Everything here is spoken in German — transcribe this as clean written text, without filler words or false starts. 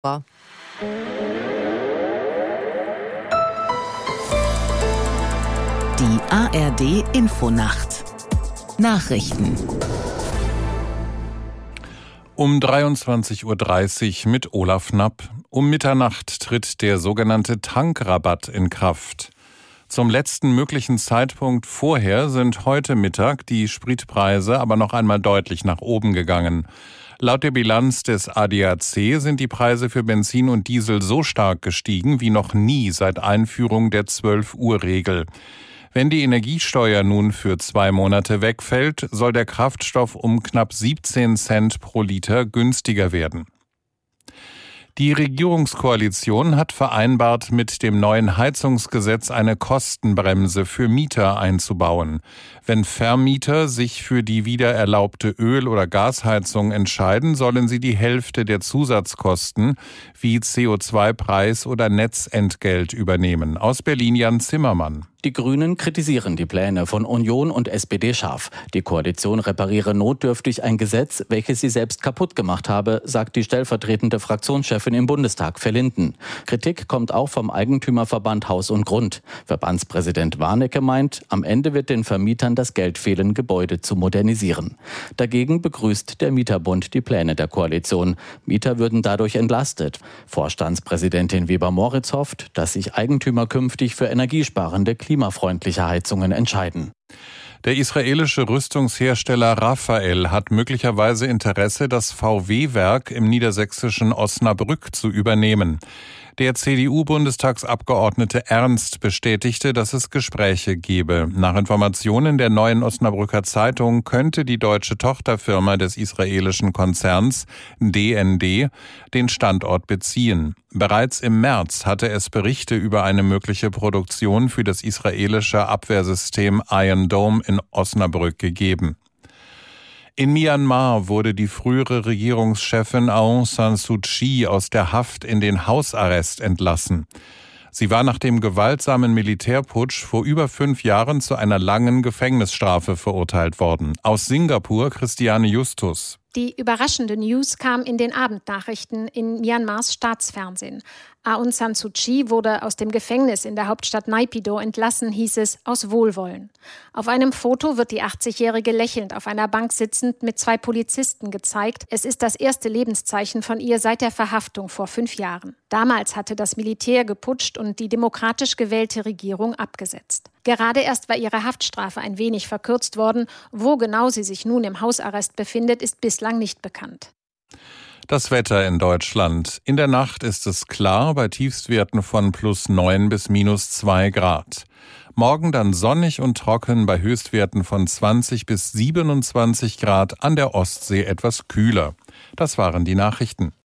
Die ARD-Infonacht. Nachrichten. Um 23:30 Uhr mit Olaf Knapp. Um Mitternacht tritt der sogenannte Tankrabatt in Kraft. Zum letzten möglichen Zeitpunkt vorher sind heute Mittag die Spritpreise aber noch einmal deutlich nach oben gegangen. Laut der Bilanz des ADAC sind die Preise für Benzin und Diesel so stark gestiegen wie noch nie seit Einführung der 12-Uhr-Regel. Wenn die Energiesteuer nun für 2 Monate wegfällt, soll der Kraftstoff um knapp 17 Cent pro Liter günstiger werden. Die Regierungskoalition hat vereinbart, mit dem neuen Heizungsgesetz eine Kostenbremse für Mieter einzubauen. Wenn Vermieter sich für die wieder erlaubte Öl- oder Gasheizung entscheiden, sollen sie die Hälfte der Zusatzkosten wie CO2-Preis oder Netzentgelt übernehmen. Aus Berlin Jan Zimmermann. Die Grünen kritisieren die Pläne von Union und SPD scharf. Die Koalition repariere notdürftig ein Gesetz, welches sie selbst kaputt gemacht habe, sagt die stellvertretende Fraktionschefin im Bundestag, Verlinden. Kritik kommt auch vom Eigentümerverband Haus und Grund. Verbandspräsident Warnecke meint, am Ende wird den Vermietern das Geld fehlen, Gebäude zu modernisieren. Dagegen begrüßt der Mieterbund die Pläne der Koalition. Mieter würden dadurch entlastet. Vorstandspräsidentin Weber-Moritz hofft, dass sich Eigentümer künftig für energiesparende, klimafreundliche Heizungen entscheiden. Der israelische Rüstungshersteller Rafael hat möglicherweise Interesse, das VW-Werk im niedersächsischen Osnabrück zu übernehmen. Der CDU-Bundestagsabgeordnete Ernst bestätigte, dass es Gespräche gebe. Nach Informationen der Neuen Osnabrücker Zeitung könnte die deutsche Tochterfirma des israelischen Konzerns DND den Standort beziehen. Bereits im März hatte es Berichte über eine mögliche Produktion für das israelische Abwehrsystem Iron Dome in Osnabrück gegeben. In Myanmar wurde die frühere Regierungschefin Aung San Suu Kyi aus der Haft in den Hausarrest entlassen. Sie war nach dem gewaltsamen Militärputsch vor über 5 Jahren zu einer langen Gefängnisstrafe verurteilt worden. Aus Singapur Christiane Justus. Die überraschende News kam in den Abendnachrichten in Myanmars Staatsfernsehen. Aung San Suu Kyi wurde aus dem Gefängnis in der Hauptstadt Naypyidaw entlassen, hieß es, aus Wohlwollen. Auf einem Foto wird die 80-Jährige lächelnd auf einer Bank sitzend mit 2 Polizisten gezeigt. Es ist das erste Lebenszeichen von ihr seit der Verhaftung vor 5 Jahren. Damals hatte das Militär geputscht und die demokratisch gewählte Regierung abgesetzt. Gerade erst war ihre Haftstrafe ein wenig verkürzt worden. Wo genau sie sich nun im Hausarrest befindet, ist bislang nicht bekannt. Das Wetter in Deutschland. In der Nacht ist es klar bei Tiefstwerten von +9 bis -2 Grad. Morgen dann sonnig und trocken bei Höchstwerten von 20 bis 27 Grad, an der Ostsee etwas kühler. Das waren die Nachrichten.